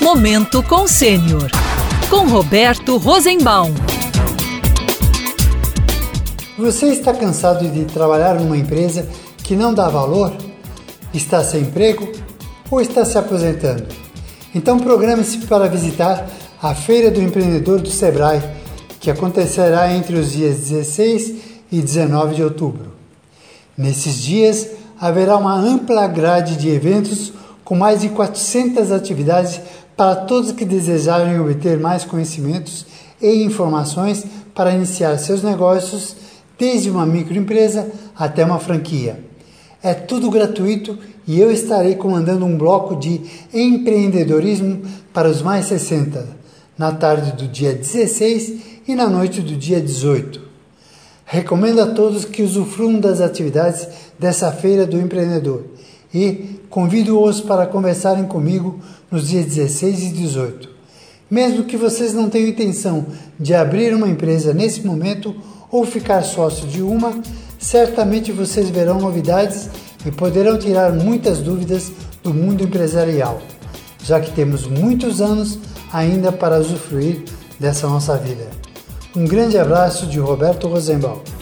Momento com Sênior, com Roberto Rosenbaum. Você está cansado de trabalhar numa empresa que não dá valor? Está sem emprego ou está se aposentando? Então programe-se para visitar a Feira do Empreendedor do Sebrae, que acontecerá entre os dias 16 e 19 de outubro. Nesses dias, haverá uma ampla grade de eventos com mais de 400 atividades para todos que desejarem obter mais conhecimentos e informações para iniciar seus negócios, desde uma microempresa até uma franquia. É tudo gratuito e eu estarei comandando um bloco de empreendedorismo para os mais 60, na tarde do dia 16 e na noite do dia 18. Recomendo a todos que usufruam das atividades dessa Feira do Empreendedor e convido-os para conversarem comigo nos dias 16 e 18. Mesmo que vocês não tenham intenção de abrir uma empresa nesse momento ou ficar sócio de uma, certamente vocês verão novidades e poderão tirar muitas dúvidas do mundo empresarial, já que temos muitos anos ainda para usufruir dessa nossa vida. Um grande abraço de Roberto Rosenbaum.